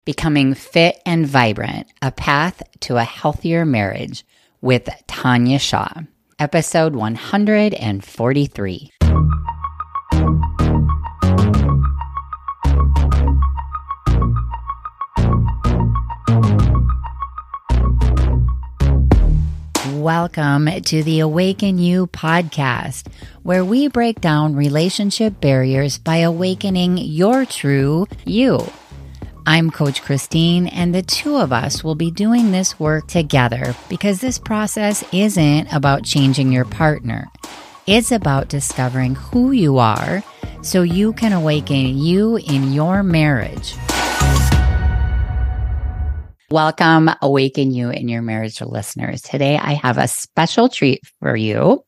Becoming Fit and Vibrant, A Path to a Healthier Marriage with Tanya Shaw, episode 143. Welcome to the Awaken You podcast, where we break down relationship barriers by awakening your true you. I'm Coach Christine, and the two of us will be doing this work together because this process isn't about changing your partner. It's about discovering who you are so you can awaken you in your marriage. Welcome, Awaken You in Your Marriage listeners. Today, I have a special treat for you.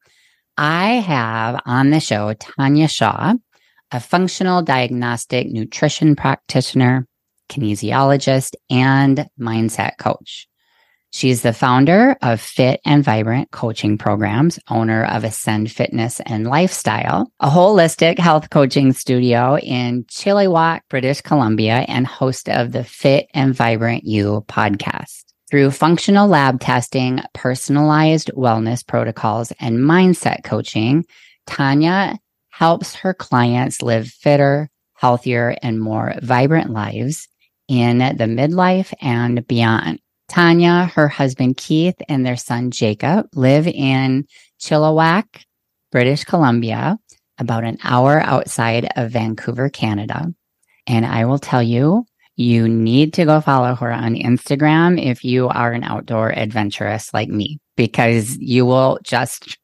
I have on the show Tanya Shaw, a functional diagnostic nutrition practitioner, kinesiologist, and mindset coach. She's the founder of Fit and Vibrant coaching programs, owner of Ascend Fitness and Lifestyle, a holistic health coaching studio in Chilliwack, British Columbia, and host of the Fit and Vibrant You podcast. Through functional lab testing, personalized wellness protocols, and mindset coaching, Tanya helps her clients live fitter, healthier, and more vibrant lives in the midlife and beyond. Tanya, her husband Keith, and their son Jacob live in Chilliwack, British Columbia, about an hour outside of Vancouver, Canada. And I will tell you, you need to go follow her on Instagram if you are an outdoor adventurous like me, because you will just,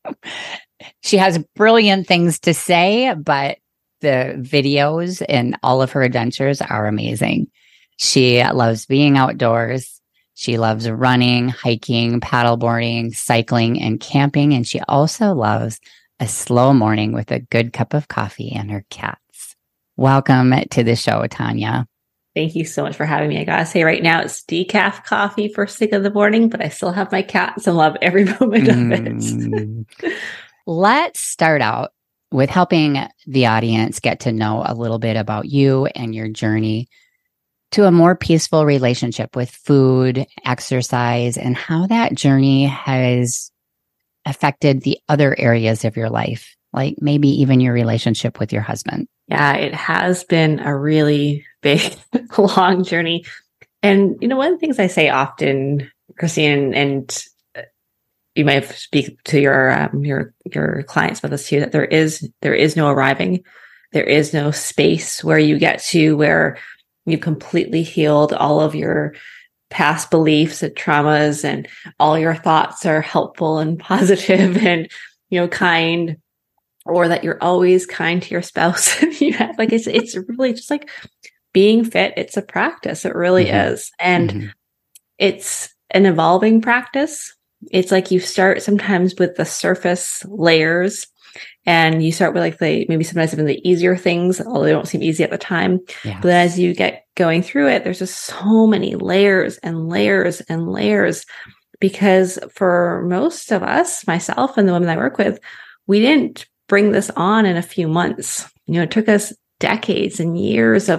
she has brilliant things to say, but the videos and all of her adventures are amazing. She loves being outdoors. She loves running, hiking, paddleboarding, cycling, and camping. And she also loves a slow morning with a good cup of coffee and her cats. Welcome to the show, Tanya. Thank you so much for having me. I gotta say right now it's decaf coffee first thing in the morning, but I still have my cats and love every moment of it. Let's start out with helping the audience get to know a little bit about you and your journey to a more peaceful relationship with food, exercise, and how that journey has affected the other areas of your life, like maybe even your relationship with your husband. Yeah, it has been a really big, long journey. And, you know, one of the things I say often, Christine, and you might speak to your clients about this too, that there is no arriving. There is no space where you get to where you completely healed all of your past beliefs and traumas, and all your thoughts are helpful and positive and, you know, kind, or that you're always kind to your spouse. You have, like, it's really just like being fit. It's a practice. It really is. And it's an evolving practice. It's like you start sometimes with the surface layers, and you start with like maybe sometimes even the easier things, although they don't seem easy at the time. Yeah. But as you get going through it, there's just so many layers and layers and layers, because for most of us, myself and the women I work with, we didn't bring this on in a few months. You know, it took us decades and years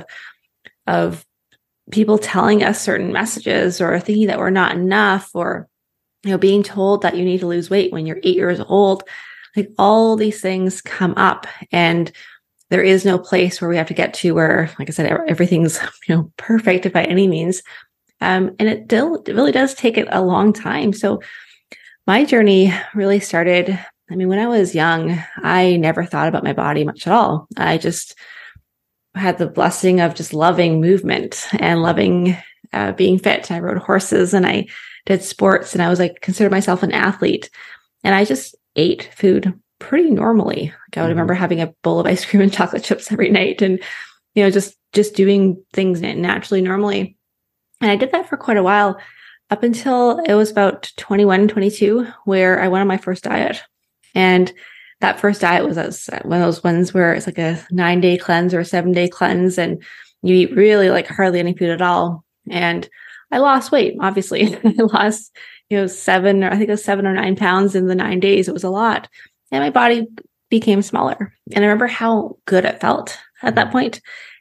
of people telling us certain messages, or thinking that we're not enough, or, you know, being told that you need to lose weight when you're 8 years old. Like, all these things come up, and there is no place where we have to get to where, like I said, everything's, you know, perfect by any means. And it really does take it a long time. So my journey really started, I mean, when I was young, I never thought about my body much at all. I just had the blessing of just loving movement and loving being fit. I rode horses and I did sports, and I was like, considered myself an athlete. And I just ate food pretty normally. Like, I would remember having a bowl of ice cream and chocolate chips every night, and, you know, just doing things naturally, normally. And I did that for quite a while, up until it was about 21, 22, where I went on my first diet. And that first diet was one of those ones where it's like a 9-day cleanse or a 7-day cleanse, and you eat really like hardly any food at all. And I lost weight, obviously. I lost, you know, 7 or 9 pounds in the 9 days. It was a lot. And my body became smaller. And I remember how good it felt at that point.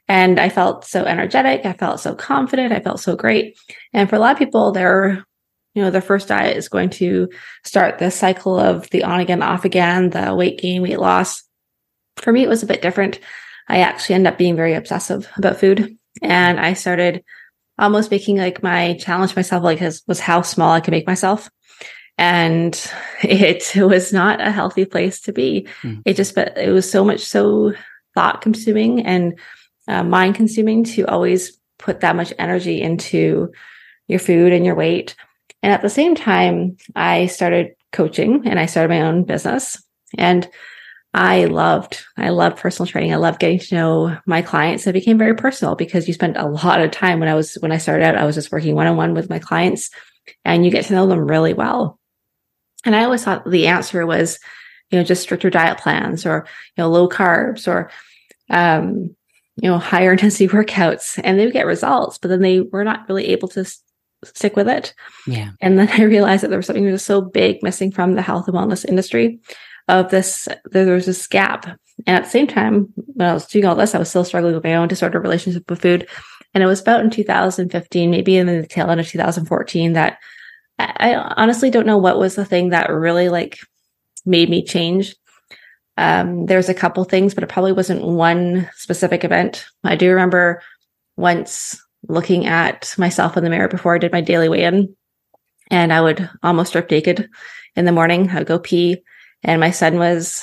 And I felt so energetic. I felt so confident. I felt so great. And for a lot of people, their first diet is going to start this cycle of the on again, off again, the weight gain, weight loss. For me, it was a bit different. I actually ended up being very obsessive about food. And I started almost making like my challenge myself, like was how small I could make myself. And it was not a healthy place to be. It was so thought consuming and mind consuming to always put that much energy into your food and your weight. And at the same time, I started coaching and I started my own business. And I loved personal training. I loved getting to know my clients. It became very personal because you spent a lot of time when I started out, I was just working one-on-one with my clients, and you get to know them really well. And I always thought the answer was, just stricter diet plans or, low carbs or, higher intensity workouts, and they would get results, but then they were not really able to stick with it. Yeah. And then I realized that there was something that was so big missing from the health and wellness industry there was this gap. And at the same time, when I was doing all this, I was still struggling with my own disordered relationship with food. And it was about in 2015, maybe in the tail end of 2014, that I honestly don't know what was the thing that really made me change. There's a couple things, but it probably wasn't one specific event. I do remember once looking at myself in the mirror before I did my daily weigh-in, and I would almost strip naked in the morning. I would go pee. And my son was,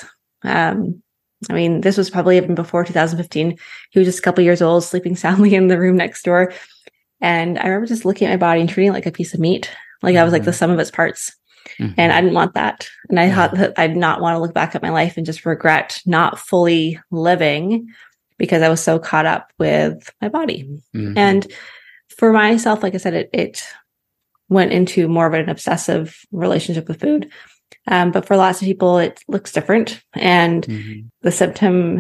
this was probably even before 2015. He was just a couple years old, sleeping soundly in the room next door. And I remember just looking at my body and treating it like a piece of meat. Like I was like the sum of its parts. And I didn't want that. And I thought that I did not want to look back at my life and just regret not fully living because I was so caught up with my body. And for myself, like I said, it went into more of an obsessive relationship with food. But for lots of people, it looks different, and the symptom,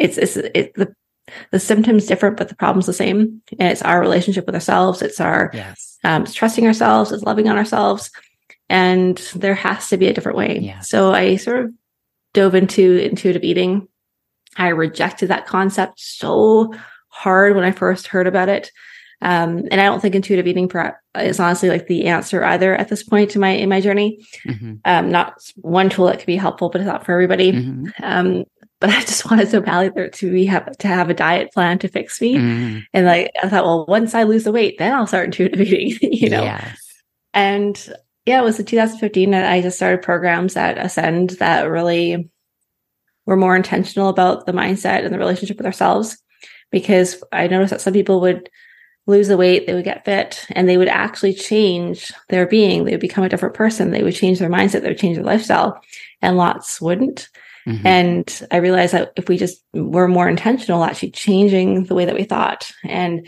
the symptom's different, but the problem's the same. And it's our relationship with ourselves. It's our it's trusting ourselves. It's loving on ourselves, and there has to be a different way. Yeah. So I sort of dove into intuitive eating. I rejected that concept so hard when I first heard about it. And I don't think intuitive eating is honestly like the answer either at this point in my journey. Not one tool that could be helpful, but it's not for everybody. But I just wanted so badly to have a diet plan to fix me. And I thought, well, once I lose the weight, then I'll start intuitive eating, Yes. And it was in 2015 that I just started programs at Ascend that really were more intentional about the mindset and the relationship with ourselves. Because I noticed that some people would lose the weight, they would get fit, and they would actually change their being. They would become a different person. They would change their mindset. They would change their lifestyle, and lots wouldn't. And I realized that if we just were more intentional, actually changing the way that we thought and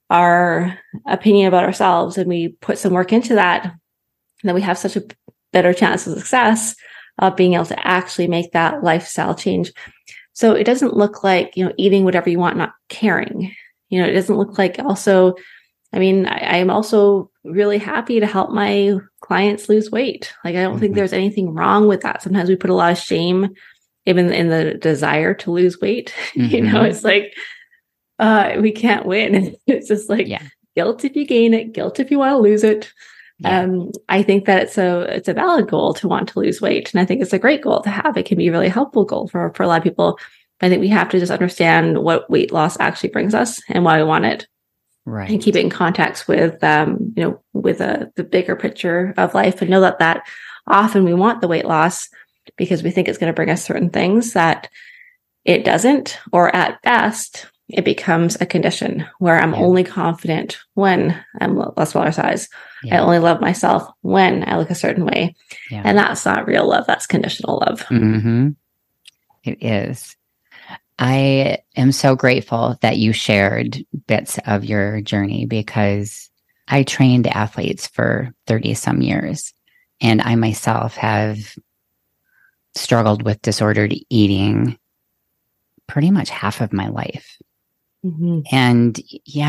our opinion about ourselves, and we put some work into that, then we have such a better chance of success of being able to actually make that lifestyle change. So it doesn't look like, eating whatever you want, not caring. It doesn't look like also, I am also really happy to help my clients lose weight. Like, I don't think there's anything wrong with that. Sometimes we put a lot of shame even in the desire to lose weight. It's like, we can't win. It's just like guilt if you gain it, guilt if you want to lose it. I think that it's a valid goal to want to lose weight. And I think it's a great goal to have. It can be a really helpful goal for a lot of people. I think we have to just understand what weight loss actually brings us and why we want it. Right. And keep it in context with, with the bigger picture of life, and know that often we want the weight loss because we think it's going to bring us certain things that it doesn't, or at best, it becomes a condition where I'm only confident when I'm less smaller size. I only love myself when I look a certain way. And that's not real love. That's conditional love. It is. I am so grateful that you shared bits of your journey, because I trained athletes for 30 some years, and I myself have struggled with disordered eating pretty much half of my life. And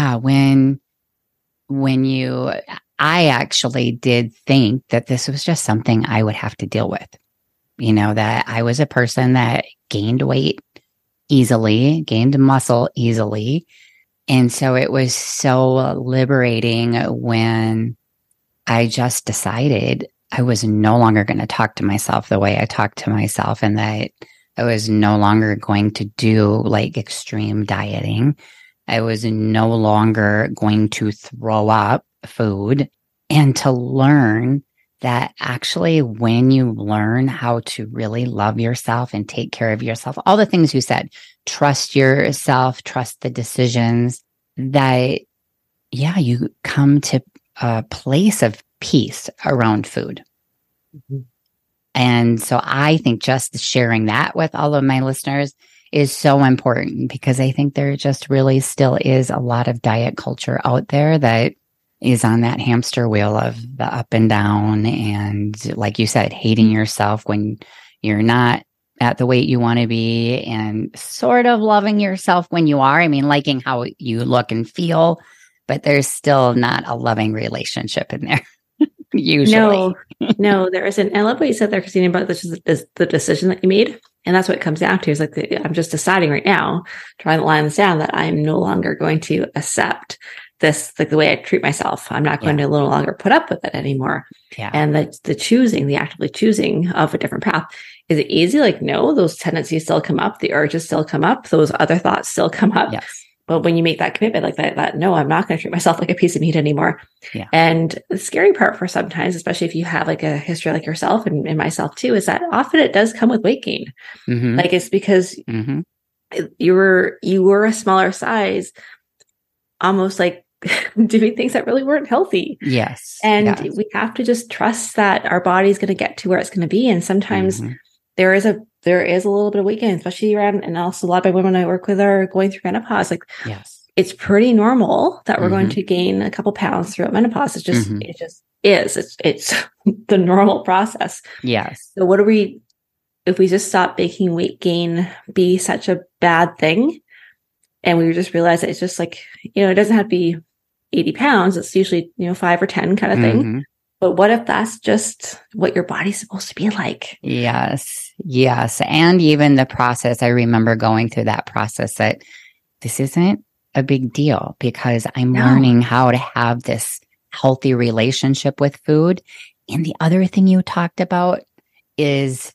I actually did think that this was just something I would have to deal with, that I was a person that gained weight easily, gained muscle easily, And so it was so liberating when I just decided I was no longer going to talk to myself the way I talked to myself, and that I was no longer going to do like extreme dieting. I was no longer going to throw up food, and to learn that actually when you learn how to really love yourself and take care of yourself, all the things you said, trust yourself, trust the decisions, that, yeah, you come to a place of peace around food. Mm-hmm. And so I think just sharing that with all of my listeners is so important, because I think there just really still is a lot of diet culture out there that is on that hamster wheel of the up and down. And like you said, hating yourself when you're not at the weight you want to be, and sort of loving yourself when you are. I mean, liking how you look and feel, but there's still not a loving relationship in there. Usually. No, there isn't. I love what you said there, Christina, about the decision that you made. And that's what it comes down to, is like, I'm just deciding right now, trying to line this down, that I'm no longer going to accept this, like the way I treat myself. I'm not going to no longer put up with it anymore. Yeah. And the actively choosing of a different path. Is it easy? Like, no, those tendencies still come up. The urges still come up. Those other thoughts still come up. Yes. But when you make that commitment like that, no, I'm not going to treat myself like a piece of meat anymore. Yeah. And the scary part for sometimes, especially if you have like a history like yourself and myself too, is that often it does come with weight gain. Mm-hmm. Like, it's because you were a smaller size, almost like doing things that really weren't healthy. Yes. And we have to just trust that our body's going to get to where it's going to be. And sometimes there is a little bit of weight gain, especially around, and also a lot of women I work with are going through menopause. Like, yes, it's pretty normal that we're going to gain a couple pounds throughout menopause. It just is. It's the normal process. Yes. So if we just stop making weight gain be such a bad thing, and we just realize that it's just like, it doesn't have to be 80 pounds. It's usually, 5 or 10 kind of thing. But what if that's just what your body's supposed to be like? Yes. Yes. And even the process, I remember going through that process, that this isn't a big deal, because I'm learning how to have this healthy relationship with food. And the other thing you talked about is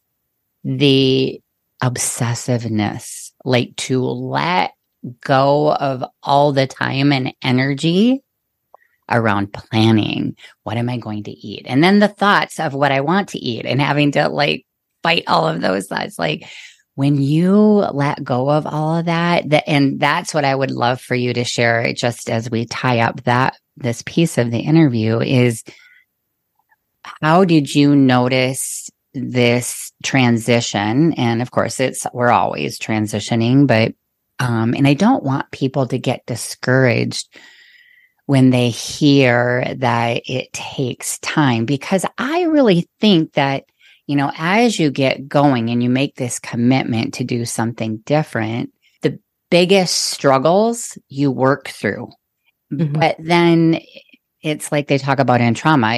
the obsessiveness, like to let go of all the time and energy around planning. What am I going to eat? And then the thoughts of what I want to eat, and having to like fight all of those thoughts. Like, when you let go of all of that, and that's what I would love for you to share, just as we tie up this piece of the interview, is how did you notice this transition? And of course, we're always transitioning, but and I don't want people to get discouraged when they hear that it takes time, because I really think that, as you get going and you make this commitment to do something different, the biggest struggles you work through. But then it's like they talk about in trauma,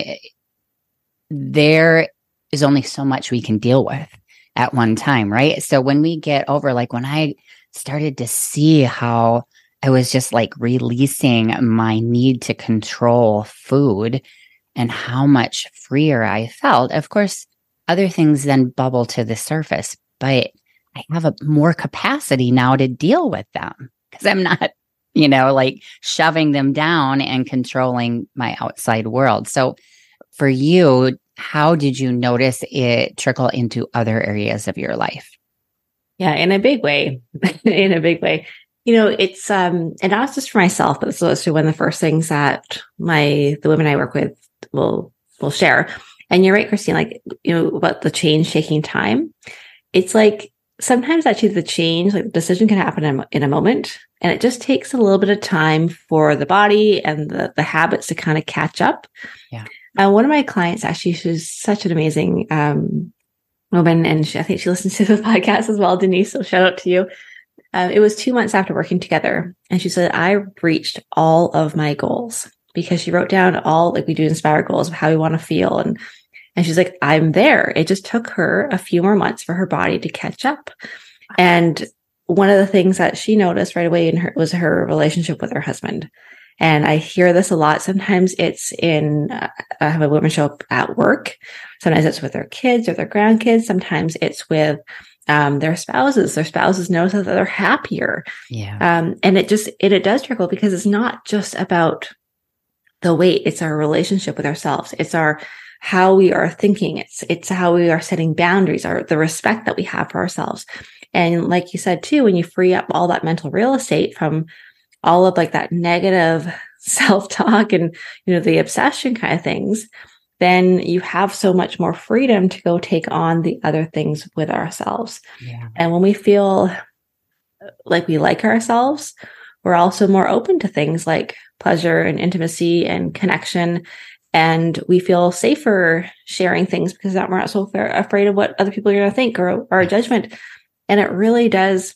there is only so much we can deal with at one time, right? So when we get over, like when I started to see how I was just like releasing my need to control food and how much freer I felt, of course, other things then bubble to the surface, but I have more capacity now to deal with them, because I'm not, like shoving them down and controlling my outside world. So for you, how did you notice it trickle into other areas of your life? Yeah, in a big way. In a big way. It's and not just for myself, but it's also one of the first things that the women I work with will share. And you're right, Christine, like, about the change taking time. It's like sometimes actually the change, like the decision can happen in a moment, and it just takes a little bit of time for the body and the habits to kind of catch up. Yeah. One of my clients, actually, she's such an amazing woman, and I think she listens to the podcast as well, Denise, so shout out to you. It was 2 months after working together, and she said, I reached all of my goals, because she wrote down all, like we do Inspire goals of how we want to feel. And she's like, I'm there. It just took her a few more months for her body to catch up. And one of the things that she noticed right away was her relationship with her husband. And I hear this a lot. Sometimes it's I have a woman show up at work. Sometimes it's with their kids or their grandkids. Sometimes it's with their spouses. Their spouses notice that they're happier. Yeah. And it does trickle, because it's not just about the weight. It's our relationship with ourselves. It's how we are thinking. It's how we are setting boundaries, the respect that we have for ourselves. And like you said too, when you free up all that mental real estate from all of like that negative self-talk and, the obsession kind of things, then you have so much more freedom to go take on the other things with ourselves. Yeah. And when we feel like we like ourselves, we're also more open to things like pleasure and intimacy and connection. And we feel safer sharing things because we're not so afraid of what other people are going to think or our judgment. And it really does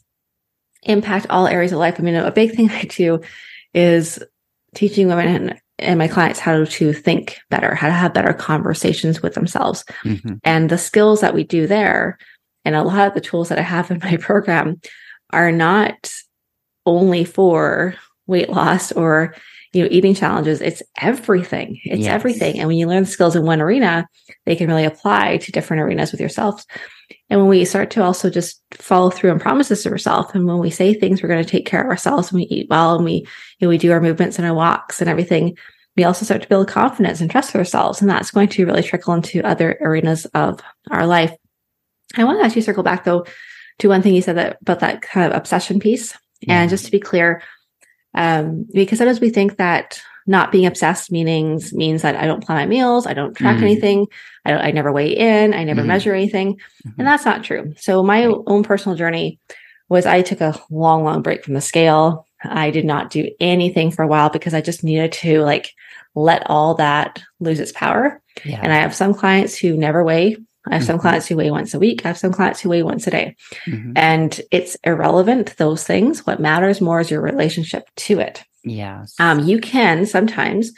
impact all areas of life. I mean, a big thing I do is teaching women and my clients how to think better, how to have better conversations with themselves. Mm-hmm. And the skills that we do there, and a lot of the tools that I have in my program, are not only for weight loss or eating challenges. It's everything. It's everything. And when you learn the skills in one arena, they can really apply to different arenas with yourself. And when we start to also just follow through on promises to ourselves, and when we say things, we're going to take care of ourselves, and we eat well, and we do our movements and our walks and everything, we also start to build confidence and trust for ourselves. And that's going to really trickle into other arenas of our life. I want to actually circle back though to one thing you said about that kind of obsession piece. And just to be clear, because sometimes we think that not being obsessed means that I don't plan my meals, I don't track anything, I never weigh in, I never measure anything. And that's not true. So my own personal journey was I took a long, long break from the scale. I did not do anything for a while because I just needed to let all that lose its power. Yeah. And I have some clients who never weigh. I have some clients who weigh once a week. I have some clients who weigh once a day. And it's irrelevant, those things. What matters more is your relationship to it. Yes. You can sometimes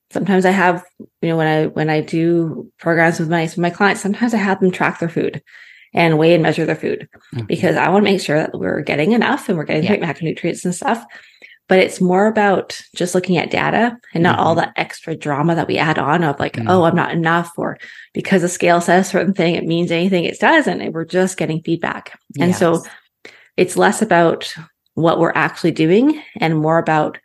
I have, when I do programs with my clients, sometimes I have them track their food and weigh and measure their food because I want to make sure that we're getting enough and we're getting the right macronutrients and stuff. But it's more about just looking at data and not all that extra drama that we add on of oh, I'm not enough, or because the scale says a certain thing, it means anything. It doesn't. And we're just getting feedback. Yes. And so it's less about what we're actually doing and more about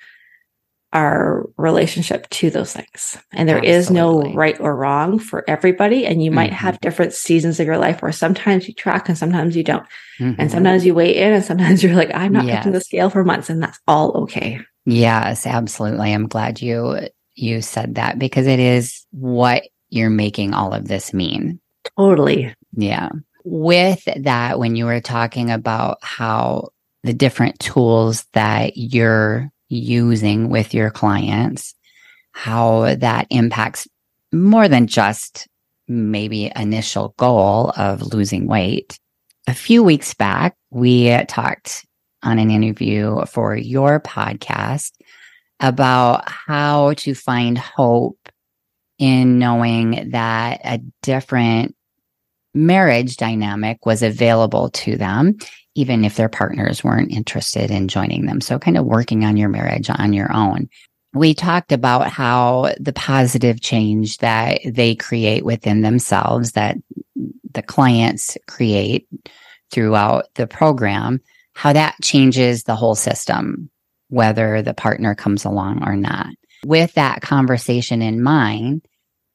our relationship to those things. And there is no right or wrong for everybody. And you might have different seasons of your life where sometimes you track and sometimes you don't. And sometimes you weigh in and sometimes you're like, I'm not touching the scale for months, and that's all okay. Yes, absolutely. I'm glad you said that, because it is what you're making all of this mean. Totally. Yeah. With that, when you were talking about how the different tools that you're using with your clients, how that impacts more than just maybe initial goal of losing weight. A few weeks back, we talked on an interview for your podcast about how to find hope in knowing that a different marriage dynamic was available to them, even if their partners weren't interested in joining them. So kind of working on your marriage on your own. We talked about how the positive change that they create within themselves, that the clients create throughout the program, how that changes the whole system, whether the partner comes along or not. With that conversation in mind,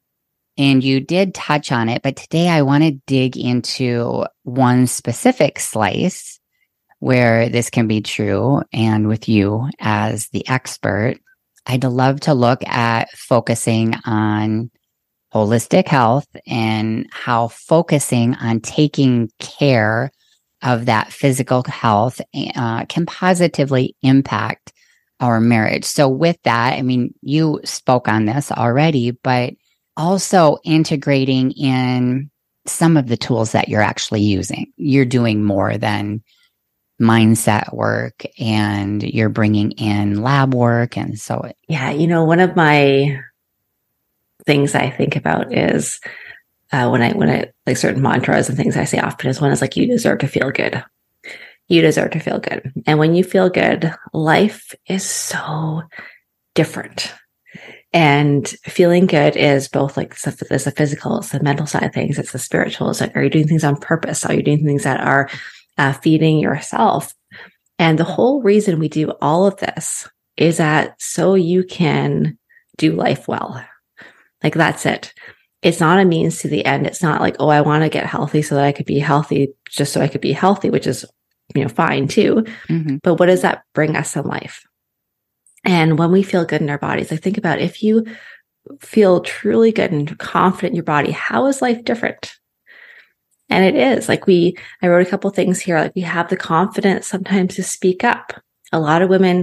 and you did touch on it, but today I want to dig into one specific slice where this can be true. And with you as the expert, I'd love to look at focusing on holistic health and how focusing on taking care of that physical health can positively impact our marriage. So with that, I mean, you spoke on this already, but also integrating in some of the tools that you're actually using. You're doing more than mindset work, and you're bringing in lab work. And so, one of my things I think about is when I like certain mantras and things I say often is one is you deserve to feel good. you deserve to feel good. And when you feel good, life is so different. And feeling good is both like it's the physical, it's the mental side of things, it's the spiritual. It's like, are you doing things on purpose? Are you doing things that are feeding yourself? And the whole reason we do all of this is that so you can do life well. Like that's it. It's not a means to the end. It's not like, oh, I want to get healthy so that I could be healthy just so I could be healthy, which is, fine too. Mm-hmm. But what does that bring us in life? And when we feel good in our bodies, like think about if you feel truly good and confident in your body, how is life different? And it is like I wrote a couple things here. Like we have the confidence sometimes to speak up. A lot of women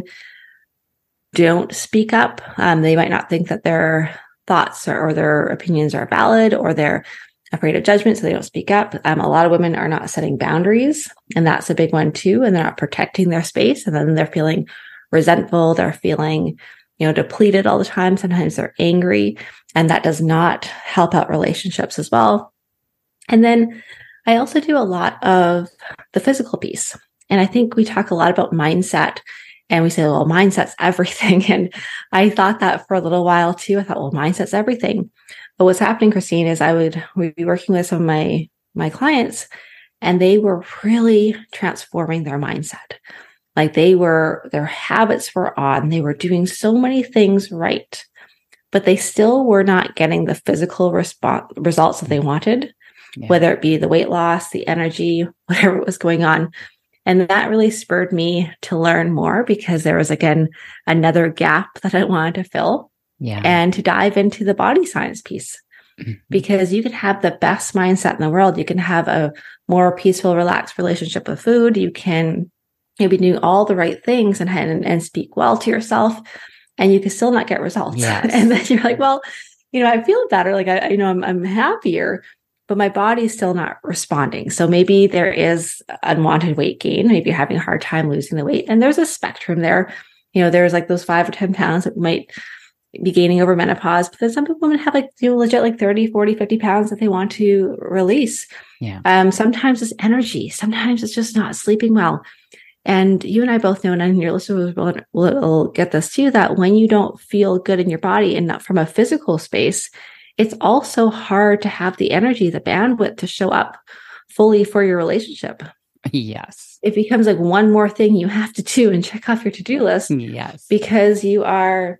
don't speak up. They might not think that their thoughts or their opinions are valid, or they're afraid of judgment, so they don't speak up. A lot of women are not setting boundaries, and that's a big one too. And they're not protecting their space, and then they're feeling resentful. They're feeling, depleted all the time. Sometimes they're angry, and that does not help out relationships as well. And then I also do a lot of the physical piece. And I think we talk a lot about mindset, and we say, well, mindset's everything. And I thought that for a little while too. I thought, well, mindset's everything. But what's happening, Christine, is we'd be working with some of my clients, and they were really transforming their mindset. Like their habits were on, they were doing so many things right, but they still were not getting the physical results that they wanted, whether it be the weight loss, the energy, whatever was going on. And that really spurred me to learn more, because there was, again, another gap that I wanted to fill and to dive into the body science piece. Because you can have the best mindset in the world. You can have a more peaceful, relaxed relationship with food. You can be doing all the right things and speak well to yourself, and you can still not get results. Yes. And then you're like, well, I feel better. Like I'm happier, but my body's still not responding. So maybe there is unwanted weight gain. Maybe you're having a hard time losing the weight. And there's a spectrum there. There's like those 5 or 10 pounds that might be gaining over menopause, but then some women have legit like 30, 40, 50 pounds that they want to release. Yeah. Sometimes it's energy. Sometimes it's just not sleeping well. And you and I both know, and your listeners will get this too, that when you don't feel good in your body and not from a physical space, it's also hard to have the energy, the bandwidth to show up fully for your relationship. Yes. It becomes like one more thing you have to do and check off your to-do list. Yes. Because you are,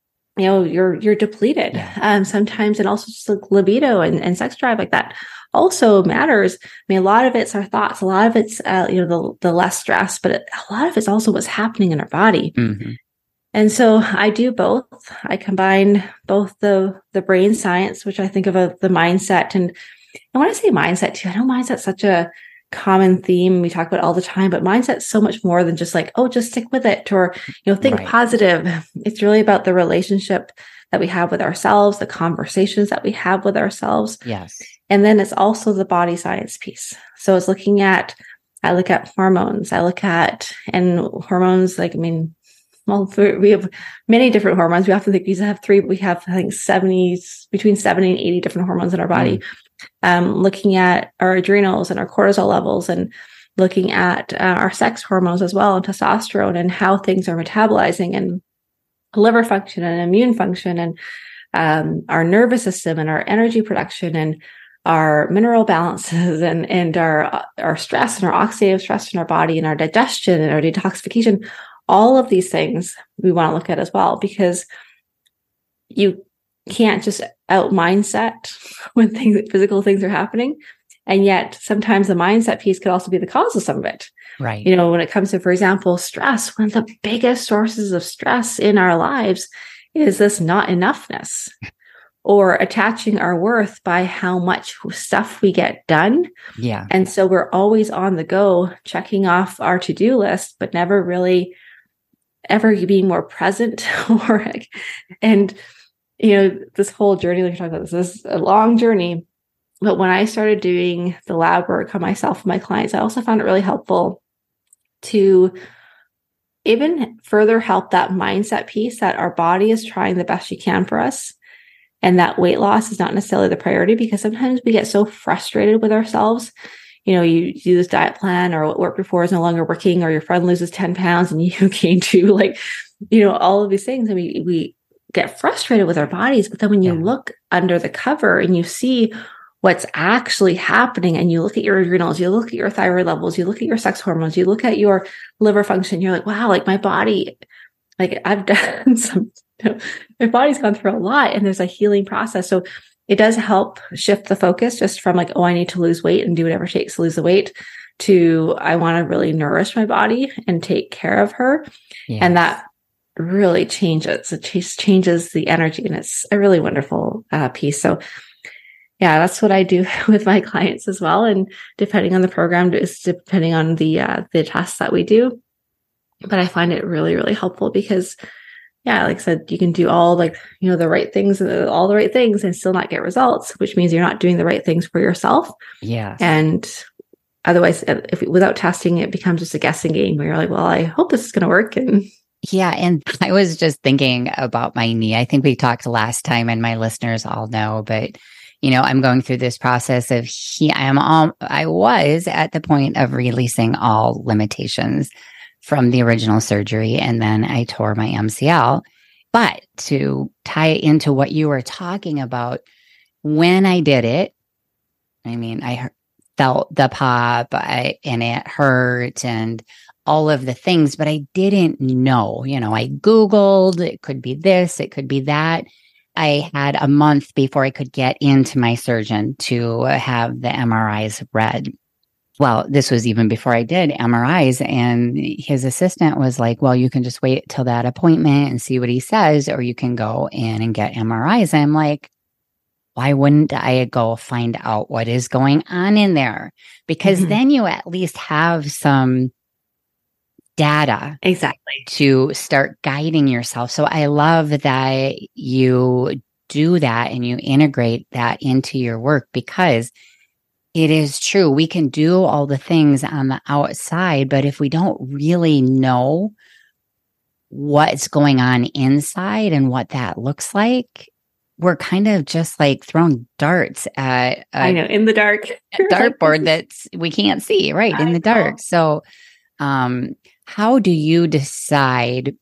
you're depleted. Yeah. Sometimes, and also just like libido and sex drive like that also matters. I mean, a lot of it's our thoughts, a lot of it's, the less stress, but a lot of it's also what's happening in our body. Mm-hmm. And so I do both. I combine both the brain science, which I think of the mindset. And when I say mindset too, I know mindset's such a common theme we talk about all the time, but mindset's so much more than just like, oh, just stick with it, or, think positive. It's really about the relationship that we have with ourselves, the conversations that we have with ourselves. Yes. And then it's also the body science piece. So it's I look at hormones. And hormones, we have many different hormones. We often think we have three, but we have, I think, between 70 and 80 different hormones in our body. Looking at our adrenals and our cortisol levels, and looking at our sex hormones as well, and testosterone, and how things are metabolizing, and liver function and immune function, and our nervous system, and our energy production, and our mineral balances, and our stress, and our oxidative stress in our body, and our digestion, and our detoxification. All of these things we want to look at as well, because you can't just out mindset when physical things are happening. And yet sometimes the mindset piece could also be the cause of some of it. Right. When it comes to, for example, stress, one of the biggest sources of stress in our lives is this not enoughness, or attaching our worth by how much stuff we get done. Yeah. And so we're always on the go, checking off our to-do list, but never really ever being more present. This whole journey, like you're talking about, this is a long journey. But when I started doing the lab work on myself and my clients, I also found it really helpful to even further help that mindset piece, that our body is trying the best she can for us, and that weight loss is not necessarily the priority, because sometimes we get so frustrated with ourselves. you do this diet plan, or what worked before is no longer working, or your friend loses 10 pounds and you gain 2, like, all of these things. And we get frustrated with our bodies. But then when you look under the cover and you see what's actually happening, and you look at your adrenals, you look at your thyroid levels, you look at your sex hormones, you look at your liver function, you're like, wow, like my body, like I've done some, my body's gone through a lot, and there's a healing process. So it does help shift the focus just from like, oh, I need to lose weight and do whatever it takes to lose the weight, to I want to really nourish my body and take care of her. Yes. And that really changes. It changes the energy, and it's a really wonderful piece. So yeah, that's what I do with my clients as well. And depending on the program, is depending on the tests that we do. But I find it really, really helpful because, yeah, like I said, you can do all the right things, all the right things, and still not get results, which means you're not doing the right things for yourself. Yeah. And otherwise, without testing, it becomes just a guessing game where you're like, well, I hope this is going to work. And yeah. And I was just thinking about my knee. I think we talked last time, and my listeners all know, but I'm going through this process of I was at the point of releasing all limitations from the original surgery, and then I tore my MCL. But to tie it into what you were talking about, when I did it, I mean, I felt the pop and it hurt and all of the things, but I didn't know. I Googled, it could be this, it could be that. I had a month before I could get into my surgeon to have the MRIs read. Well, this was even before I did MRIs, and his assistant was like, well, you can just wait till that appointment and see what he says, or you can go in and get MRIs. And I'm like, why wouldn't I go find out what is going on in there? Because then you at least have some data exactly to start guiding yourself. So I love that you do that and you integrate that into your work, because it is true. We can do all the things on the outside, but if we don't really know what's going on inside and what that looks like, we're kind of just like throwing darts at in the dark dartboard that we can't see, right? In the dark. So how do you decide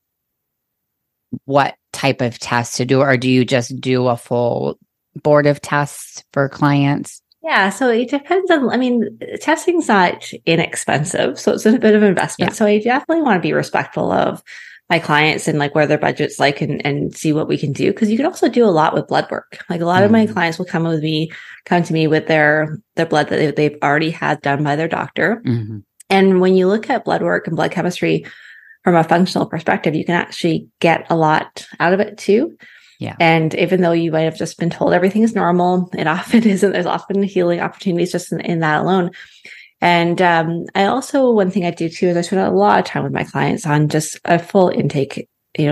what type of tests to do, or do you just do a full board of tests for clients? Yeah, so it depends on, testing's not inexpensive, so it's a bit of an investment. Yeah. So I definitely want to be respectful of my clients and like where their budget's like, and see what we can do. Cause you can also do a lot with blood work. Like a lot of my clients will come to me with their blood that they've already had done by their doctor. Mm-hmm. And when you look at blood work and blood chemistry from a functional perspective, you can actually get a lot out of it too. Yeah. And even though you might have just been told everything is normal, it often isn't. There's often healing opportunities just in that alone. And I also, one thing I do too is I spend a lot of time with my clients on just a full intake,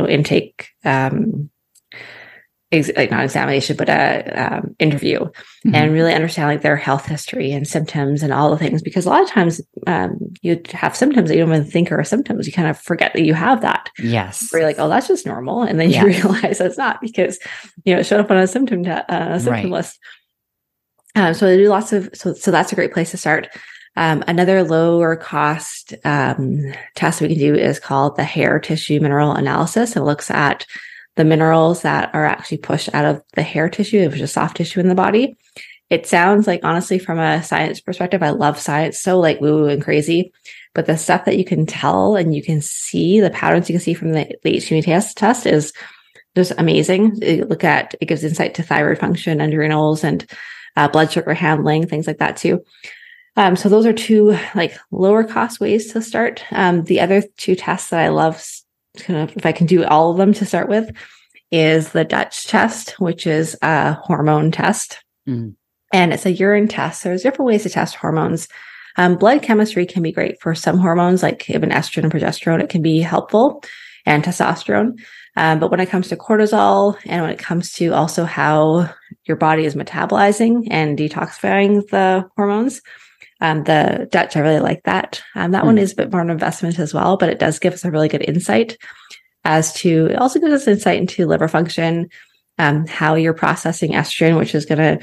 not examination, but interview, and really understand like their health history and symptoms and all the things. Because a lot of times you have symptoms that you don't even think are symptoms. You kind of forget that you have that. Yes. Where you're like, oh, that's just normal. And then you realize it's not, because, it showed up on a symptom list. So they do lots of, so that's a great place to start. Another lower cost test we can do is called the hair tissue mineral analysis. It looks at the minerals that are actually pushed out of the hair tissue, which is soft tissue in the body. It sounds like, honestly, from a science perspective, I love science, so like woo and crazy, but the stuff that you can tell and you can see, the patterns you can see from the HTMA test is just amazing. It gives insight to thyroid function, adrenals, and blood sugar handling, things like that too. So those are two like lower cost ways to start. The other two tests that I love, if I can do all of them to start with, is the Dutch test, which is a hormone test. And it's a urine test. There's different ways to test hormones. Blood chemistry can be great for some hormones, like even estrogen and progesterone. It can be helpful, and testosterone. But when it comes to cortisol, and when it comes to also how your body is metabolizing and detoxifying the hormones, the Dutch, I really like that. That one is a bit more of an investment as well, but it does give us a really good insight it also gives us insight into liver function, how you're processing estrogen, which is going to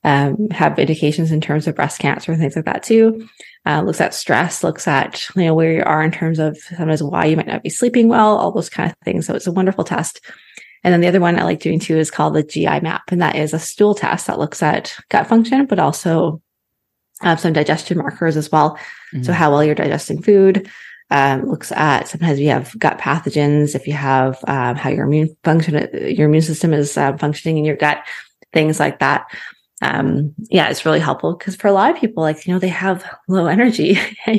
have indications in terms of breast cancer and things like that too. Looks at stress, looks at, where you are in terms of sometimes why you might not be sleeping well, all those kind of things. So it's a wonderful test. And then the other one I like doing too is called the GI map. And that is a stool test that looks at gut function, but also some digestion markers as well. Mm-hmm. So how well you're digesting food. Looks at sometimes we have gut pathogens. If you have how your immune system is functioning in your gut, things like that. It's really helpful because for a lot of people, they have low energy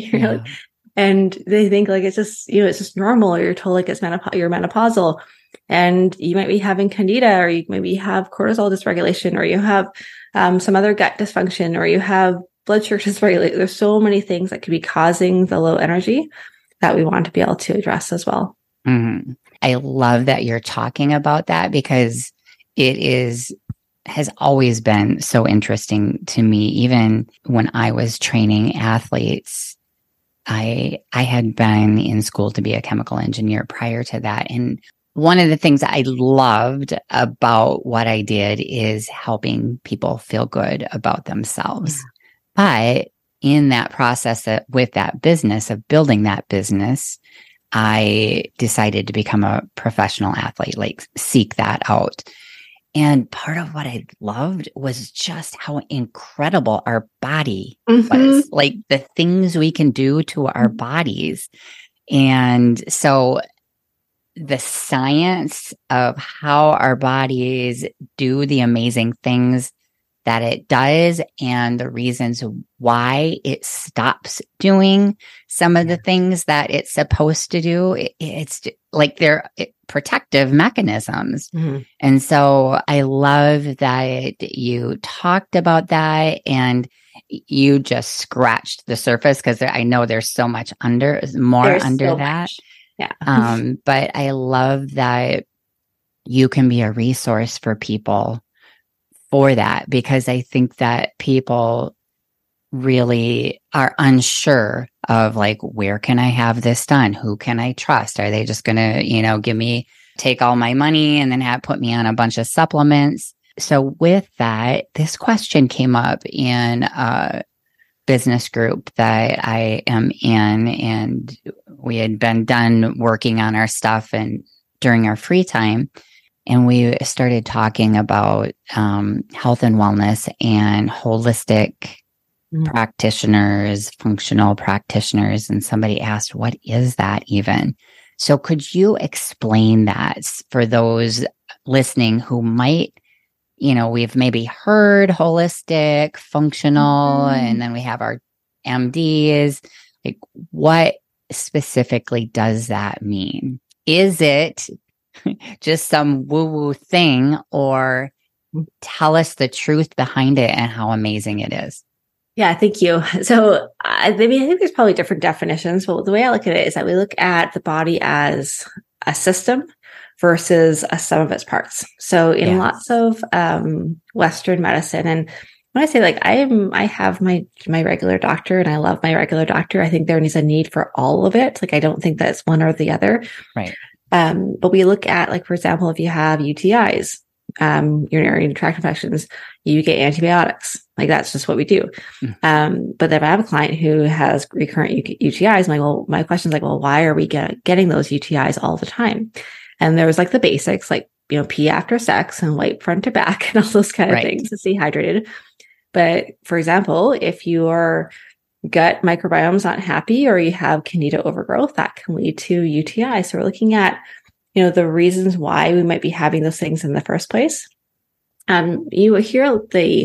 and they think it's just normal, or you're told you're menopausal, and you might be having candida, or you maybe have cortisol dysregulation, or you have some other gut dysfunction, or you have blood sugar dysregulation. There's so many things that could be causing the low energy that we want to be able to address as well. Mm-hmm. I love that you're talking about that, because it has always been so interesting to me. Even when I was training athletes, I had been in school to be a chemical engineer prior to that. And one of the things I loved about what I did is helping people feel good about themselves. Yeah. But in that process with that business, of building that business, I decided to become a professional athlete, seek that out. And part of what I loved was just how incredible our body was, the things we can do to our bodies. And so the science of how our bodies do the amazing things that it does, and the reasons why it stops doing some of the things that it's supposed to do. It's like they're protective mechanisms. Mm-hmm. And so I love that you talked about that, and you just scratched the surface, because I know there's so much under that. Much. Yeah. But I love that you can be a resource for people for that, because I think that people really are unsure of where can I have this done? Who can I trust? Are they just going to, take all my money and then put me on a bunch of supplements? So with that, this question came up in a business group that I am in, and we had been done working on our stuff and during our free time. And we started talking about health and wellness and holistic practitioners, functional practitioners. And somebody asked, what is that even? So could you explain that for those listening who might, we've maybe heard holistic, functional, and then we have our MDs. What specifically does that mean? Is it just some woo-woo thing, or tell us the truth behind it and how amazing it is? Yeah, thank you. So, I think there's probably different definitions, but the way I look at it is that we look at the body as a system versus a sum of its parts. So, in lots of Western medicine, and when I say I have my regular doctor, and I love my regular doctor, I think there is a need for all of it. I don't think that it's one or the other. Right. But we look at, for example, if you have UTIs, urinary tract infections, you get antibiotics. That's just what we do. But if I have a client who has recurrent UTIs, my question is why are we getting those UTIs all the time? And there was the basics, pee after sex and wipe front to back and all those kind of things to stay hydrated. But for example, if your gut microbiome is not happy, or you have candida overgrowth, that can lead to UTI. So we're looking at, the reasons why we might be having those things in the first place. You hear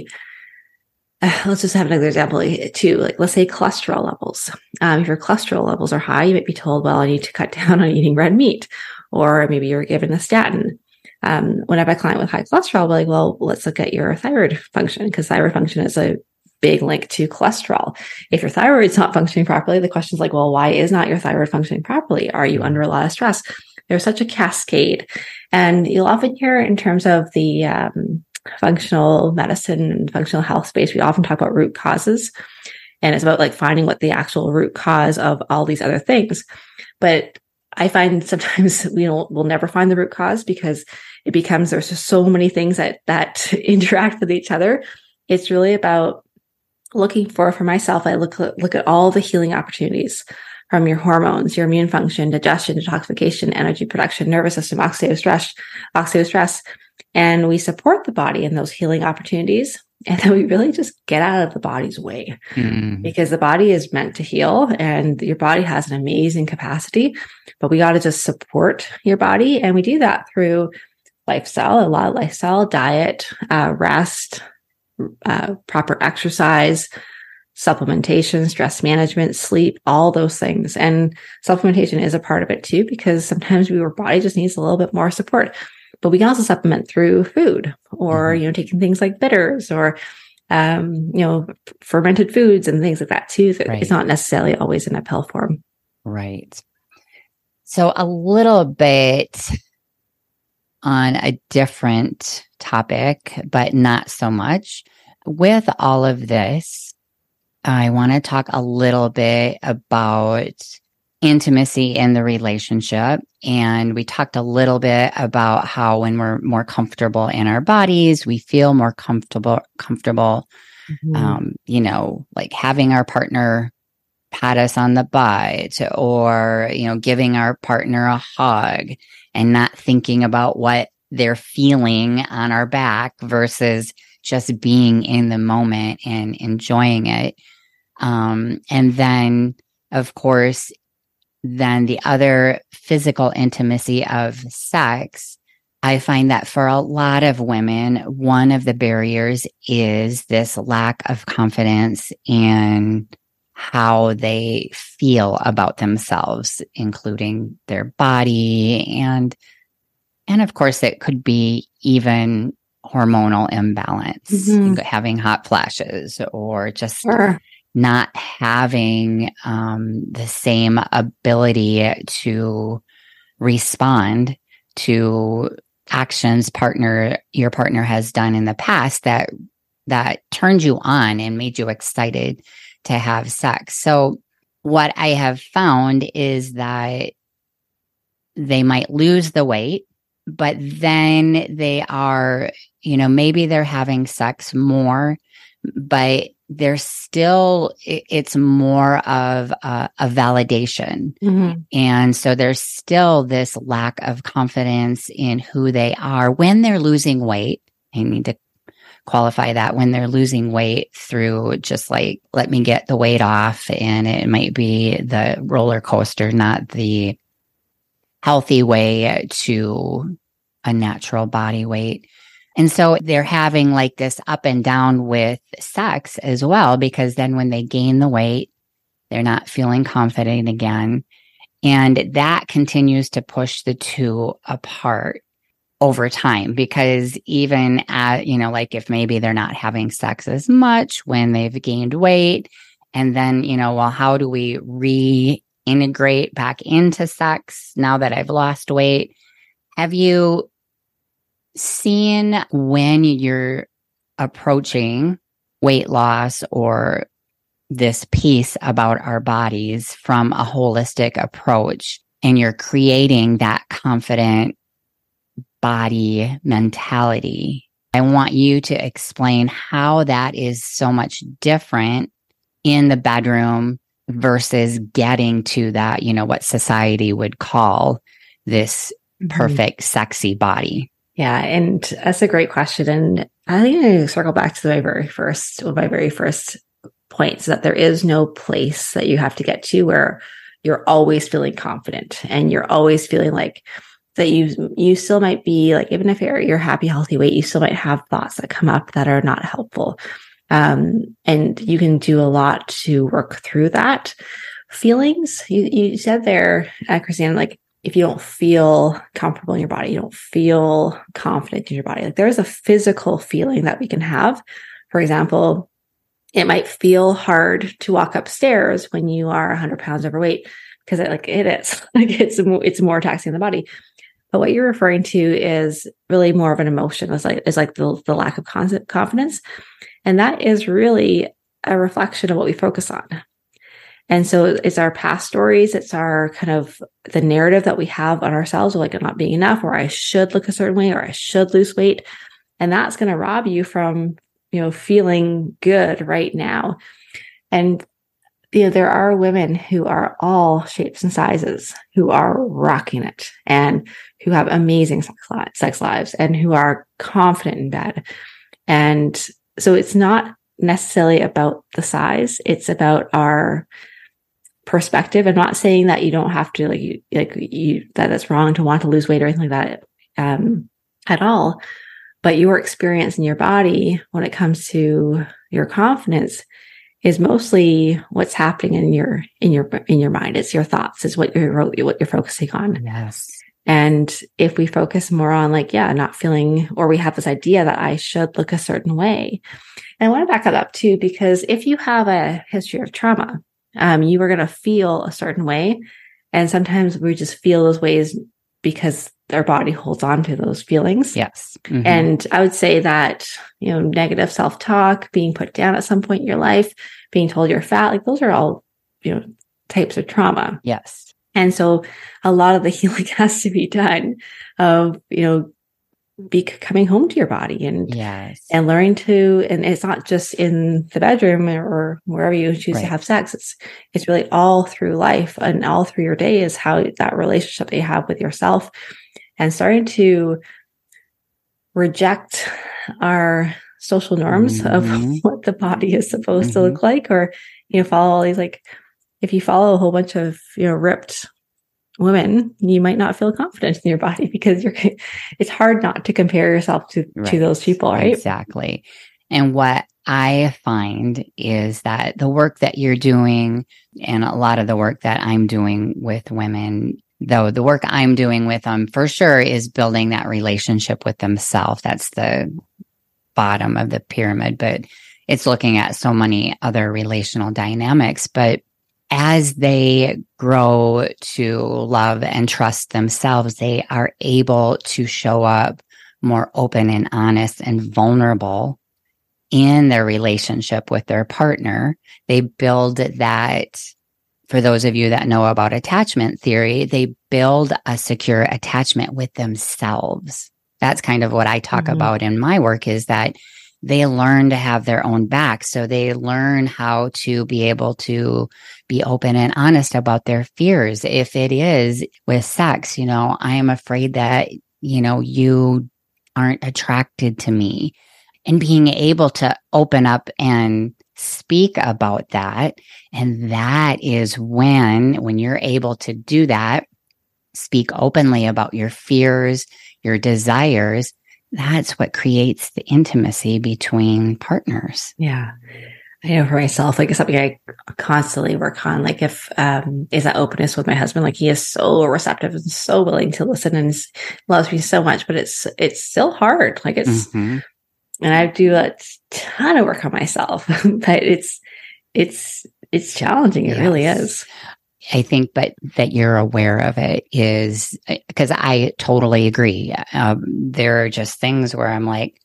let's just have another example too. Let's say cholesterol levels. If your cholesterol levels are high, you might be told, well, I need to cut down on eating red meat, or maybe you're given a statin. When I have a client with high cholesterol, I'll be well, let's look at your thyroid function, because thyroid function is a big link to cholesterol. If your thyroid's not functioning properly, the question is well, why is not your thyroid functioning properly? Are you under a lot of stress? There's such a cascade. And you'll often hear in terms of the functional medicine and functional health space, we often talk about root causes. And it's about finding what the actual root cause of all these other things. But I find sometimes we'll never find the root cause, because it becomes, there's just so many things that interact with each other. It's really about looking for myself, I look at all the healing opportunities from your hormones, your immune function, digestion, detoxification, energy production, nervous system, oxidative stress. And we support the body in those healing opportunities. And then we really just get out of the body's way because the body is meant to heal and your body has an amazing capacity, but we got to just support your body. And we do that through lifestyle, a lot of lifestyle, diet, rest, proper exercise, supplementation, stress management, sleep, all those things. And supplementation is a part of it too, because sometimes your body just needs a little bit more support. But we can also supplement through food or, taking things like bitters or, fermented foods and things like that too. That It's not necessarily always in a pill form. Right. So a little bit on a different topic, but not so much. With all of this, I want to talk a little bit about intimacy in the relationship. And we talked a little bit about how when we're more comfortable in our bodies, we feel more comfortable, like having our partner pat us on the butt or, giving our partner a hug and not thinking about what they're feeling on our back versus just being in the moment and enjoying it. And then, of course, then the other physical intimacy of sex, I find that for a lot of women, one of the barriers is this lack of confidence in how they feel about themselves, including their body. And of course, it could be even hormonal imbalance, having hot flashes or just not having the same ability to respond to actions your partner has done in the past that turned you on and made you excited to have sex. So what I have found is that they might lose the weight, but then they are, maybe they're having sex more, but it's more of a validation. And so there's still this lack of confidence in who they are when they're losing weight. I need to qualify that when they're losing weight through just like, let me get the weight off. And it might be the roller coaster, not the healthy way to a natural body weight. And so they're having like this up and down with sex as well, because then when they gain the weight, they're not feeling confident again. And that continues to push the two apart over time, because even at, like if maybe they're not having sex as much when they've gained weight, and then, well, how do we reintegrate back into sex now that I've lost weight? Have you seen when you're approaching weight loss or this piece about our bodies from a holistic approach, and you're creating that confident body mentality? I want you to explain how that is so much different in the bedroom versus getting to that, what society would call this perfect, sexy body. Yeah. And that's a great question. And I think I circle back to one of my very first points, that there is no place that you have to get to where you're always feeling confident and you're always feeling like that you still might be like, even if you're happy, healthy weight, you still might have thoughts that come up that are not helpful. And you can do a lot to work through that feelings. You said there, Christine, like, if you don't feel comfortable in your body, you don't feel confident in your body, like there is a physical feeling that we can have. For example, it might feel hard to walk upstairs when you are 100 pounds overweight, because it is like it's more taxing on the body. But what you're referring to is really more of an emotion. It's like the lack of confidence, and that is really a reflection of what we focus on. And so it's our past stories. It's our kind of the narrative that we have on ourselves, like I'm not being enough, or I should look a certain way, or I should lose weight. And that's going to rob you from feeling good right now. And there are women who are all shapes and sizes who are rocking it and who have amazing sex lives and who are confident in bed. And so it's not necessarily about the size. It's about our perspective. I'm not saying that you don't have to that it's wrong to want to lose weight or anything like that at all. But your experience in your body when it comes to your confidence is mostly what's happening in your mind. It's your thoughts. It's what you're focusing on. Yes. And if we focus more on not feeling, or we have this idea that I should look a certain way. And I want to back that up too, because if you have a history of trauma, you are going to feel a certain way. And sometimes we just feel those ways because our body holds on to those feelings. Yes. Mm-hmm. And I would say that, negative self-talk, being put down at some point in your life, being told you're fat, those are all, types of trauma. Yes. And so a lot of the healing has to be done of, coming home to your body and learning to, and it's not just in the bedroom or wherever you choose to have sex. It's really all through life and all through your day is how that relationship that you have with yourself, and starting to reject our social norms of what the body is supposed to look like, or, follow all these, if you follow a whole bunch of, ripped women, you might not feel confident in your body because it's hard not to compare yourself to those people, right? Exactly. And what I find is that the work that you're doing and a lot of the work that I'm doing with women, though the work I'm doing with them for sure is building that relationship with themselves. That's the bottom of the pyramid, but it's looking at so many other relational dynamics. But as they grow to love and trust themselves, they are able to show up more open and honest and vulnerable in their relationship with their partner. They build that, for those of you that know about attachment theory, they build a secure attachment with themselves. That's kind of what I talk about in my work, is that they learn to have their own back. So they learn how to be able to be open and honest about their fears. If it is with sex, I am afraid that, you aren't attracted to me, and being able to open up and speak about that. And that is when you're able to do that, speak openly about your fears, your desires, that's what creates the intimacy between partners. Yeah. I know for myself, it's something I constantly work on. If, is that openness with my husband. He is so receptive and so willing to listen and loves me so much, but it's still hard. And I do a ton of work on myself, but it's challenging. It really is. I think, but that you're aware of it is because I totally agree. There are just things where I'm like,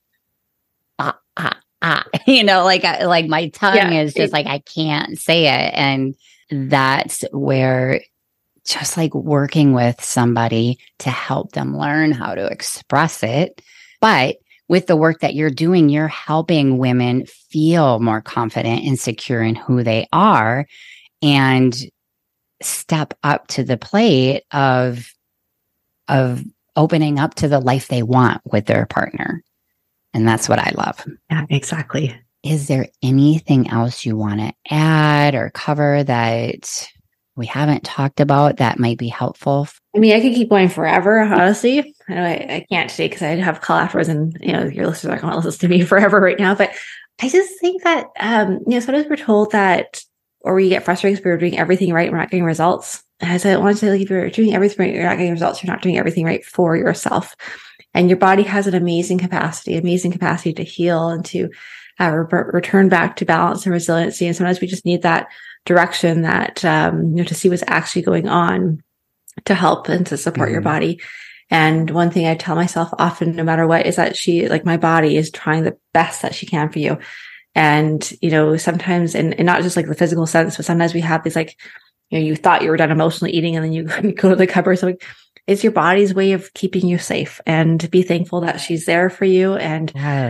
my tongue is just I can't say it. And that's where just working with somebody to help them learn how to express it. But with the work that you're doing, you're helping women feel more confident and secure in who they are and step up to the plate of opening up to the life they want with their partner. And that's what I love. Yeah, exactly. Is there anything else you want to add or cover that we haven't talked about that might be helpful? I mean, I could keep going forever, honestly. I know I can't today because I have call afterwards and, your listeners are going to listen to me forever right now. But I just think that, sometimes we're told that, or we get frustrated because we're doing everything right, we're not getting results. As I want to say, if you're doing everything right, you're not getting results, you're not doing everything right for yourself. And your body has an amazing capacity to heal and to return back to balance and resiliency. And sometimes we just need that direction, that, to see what's actually going on to help and to support your body. And one thing I tell myself often, no matter what, is that my body is trying the best that she can for you. And, sometimes, and not just the physical sense, but sometimes we have these, you thought you were done emotionally eating and then you go to the cupboard. So it's your body's way of keeping you safe, and be thankful that she's there for you. And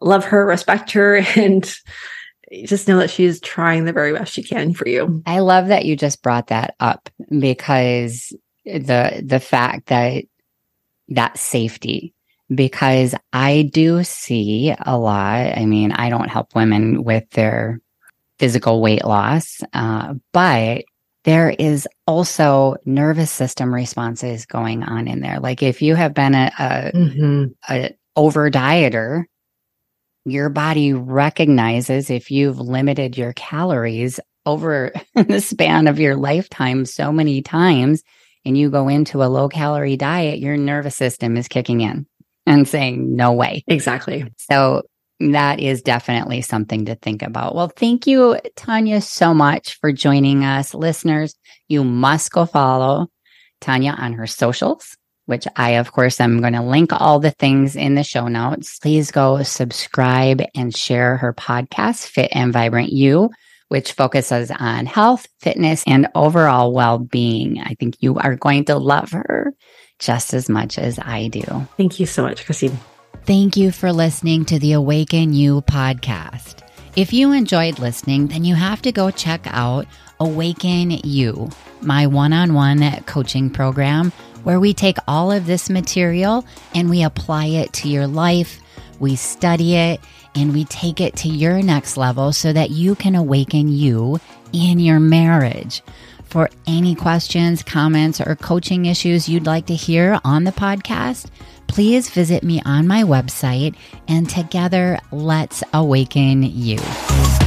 love her, respect her, and just know that she's trying the very best she can for you. I love that you just brought that up, because the fact that safety, because I do see a lot. I mean, I don't help women with their physical weight loss, but there is also nervous system responses going on in there. Like if you have been a over dieter, your body recognizes if you've limited your calories over the span of your lifetime so many times, and you go into a low calorie diet, your nervous system is kicking in and saying, no way. Exactly. So that is definitely something to think about. Well, thank you, Tanya, so much for joining us. Listeners, you must go follow Tanya on her socials, which I, of course, am going to link all the things in the show notes. Please go subscribe and share her podcast, Fit and Vibrant You, which focuses on health, fitness, and overall well-being. I think you are going to love her just as much as I do. Thank you so much, Christine. Thank you for listening to the Awaken You podcast. If you enjoyed listening, then you have to go check out Awaken You, my one-on-one coaching program, where we take all of this material and we apply it to your life, we study it, and we take it to your next level so that you can awaken you in your marriage. For any questions, comments, or coaching issues you'd like to hear on the podcast, please visit me on my website, and together, let's awaken you.